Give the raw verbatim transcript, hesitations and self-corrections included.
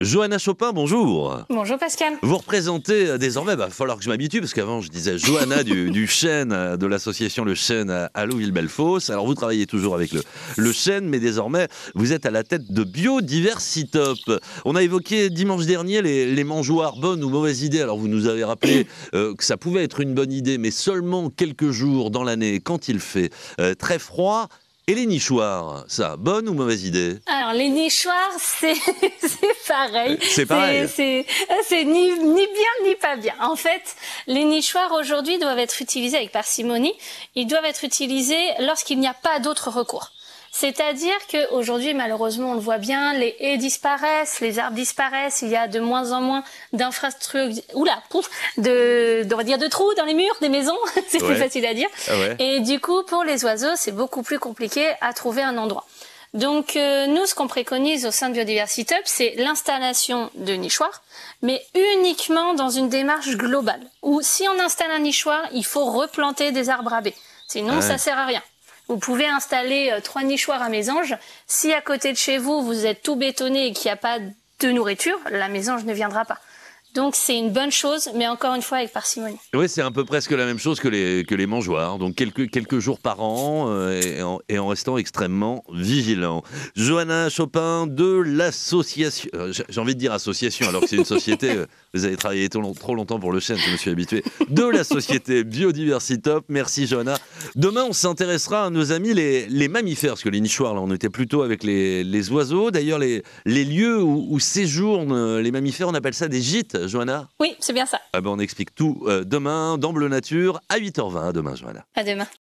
Johanna Chopin, bonjour. Bonjour Pascal. Vous représentez euh, désormais, il va falloir que je m'habitue, parce qu'avant je disais Johanna du, du chêne, euh, de l'association Le Chêne à, à Louville-Bellefosse. Alors vous travaillez toujours avec le, le chêne, mais désormais vous êtes à la tête de Biodiversitop. On a évoqué dimanche dernier les, les mangeoires, bonne ou mauvaise idée. Alors vous nous avez rappelé euh, que ça pouvait être une bonne idée, mais seulement quelques jours dans l'année, quand il fait euh, très froid. Et les nichoirs, ça, bonne ou mauvaise idée? Alors les nichoirs, c'est pareil. C'est pareil. C'est ni, ni bien ni pas bien. En fait, les nichoirs aujourd'hui doivent être utilisés avec parcimonie. Ils doivent être utilisés lorsqu'il n'y a pas d'autre recours. C'est-à-dire qu'aujourd'hui, malheureusement, on le voit bien, les haies disparaissent, les arbres disparaissent, il y a de moins en moins d'infrastructures, oula, pouf, de, on va dire de trous dans les murs des maisons, c'est ouais. plus facile à dire. Ah ouais. Et du coup, pour les oiseaux, c'est beaucoup plus compliqué à trouver un endroit. Donc euh, nous, ce qu'on préconise au sein de Biodiversitop, c'est l'installation de nichoirs, mais uniquement dans une démarche globale, où si on installe un nichoir, il faut replanter des arbres à baies. Sinon, ouais. ça sert à rien. Vous pouvez installer euh, trois nichoirs à mésanges. Si à côté de chez vous, vous êtes tout bétonné et qu'il n'y a pas de nourriture, la mésange ne viendra pas. Donc c'est une bonne chose, mais encore une fois avec parcimonie. Oui, c'est un peu presque la même chose que les, que les mangeoires. Donc quelques, quelques jours par an euh, et, en, et en restant extrêmement vigilant. Johanna Chopin de l'association... Euh, J'ai envie de dire association, alors que c'est une société... Euh, vous avez travaillé trop, trop longtemps pour le chêne, je me suis habitué. De la société Biodiversitop. Merci Johanna. Demain, on s'intéressera à nos amis les, les mammifères, parce que les nichoirs, là, on était plutôt avec les, les oiseaux. D'ailleurs, les, les lieux où, où séjournent les mammifères, on appelle ça des gîtes, Johanna? Oui, c'est bien ça. Ah ben on explique tout euh, demain dans Bleu Nature à huit heures vingt. À demain, Johanna. À demain.